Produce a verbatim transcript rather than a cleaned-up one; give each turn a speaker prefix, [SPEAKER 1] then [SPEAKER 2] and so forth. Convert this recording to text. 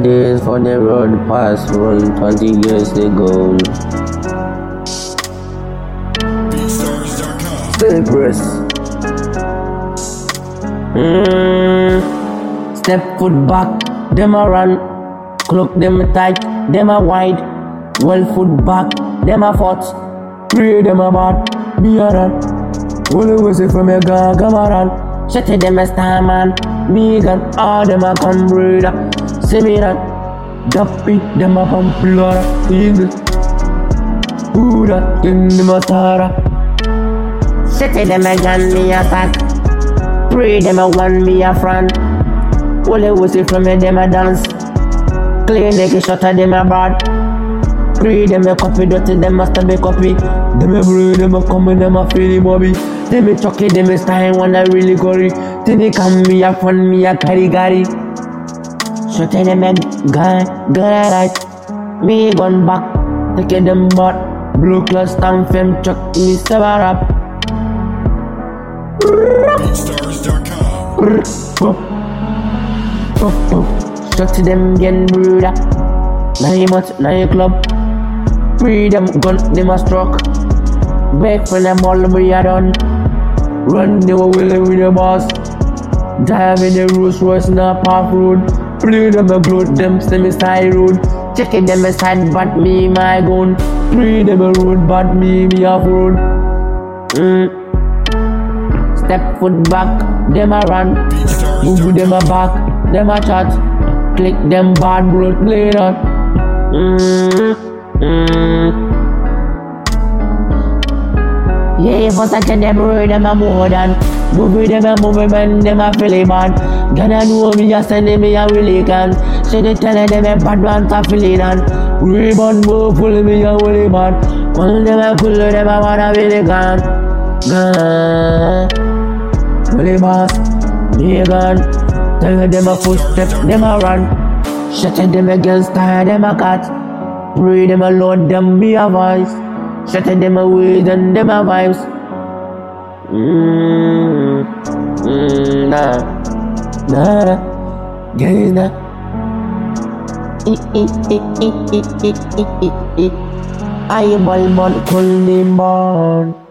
[SPEAKER 1] days for the road past run twenty years ago. Cypress. Mm. Step foot back, them a run. Cloak them tight, them a wide. Well foot back, them a fought. Pray them a bad, me a run. Well we say from a gun, come a run. Shut it them a star man, me gun. All them a come breeder. See me run. Duppy, them a pump flora. Eagle. Who that, then them a tara. Shut it them a gun, me attack. Pray them a one, me a front. Well we say from a them a dance. Clean like a shot of them a bad. Pray them a copy, dirty them must be copy. Them a breed, them a come and them a feel the bobby. Them a chucky, them a style when I really gory. Then they come me a fun, me a carry gary. Shut them a gun, gun right. Me gun back, take them back. Blue class stamp fem chuck me sever up.
[SPEAKER 2] Beatstars dot com.
[SPEAKER 1] Shut them again, brother. Now you must, now you club. Free them gun, them a struck. Back from them all we are done. Run they were willing with the boss. Drive in the Rolls Royce in a park road. Play them a gloat, them semi side road. Check it them a side, but me my gun. Free them a road, but me me off road. Mm. Step foot back, them a run. Move them a back, them a chat. Click them bad blood later. Mm, mm. Yeah, for such a them road, them a more than. Move them a movement, them a feel it bad. Gonna know me, just send me a really can. Say they tell them a bad one to feel it on. Rebound move, pull me a really bad. When them a pull them a wanna really gone. Gone. Really boss, me gone. Tell them a footstep, them a run. Shut them against tire, them a cat. Pray them a load, them be a voice. Shut them away, then them a vibes. Mmm, mmm, nah, nah, guys, nah. I ball ball, cool name born.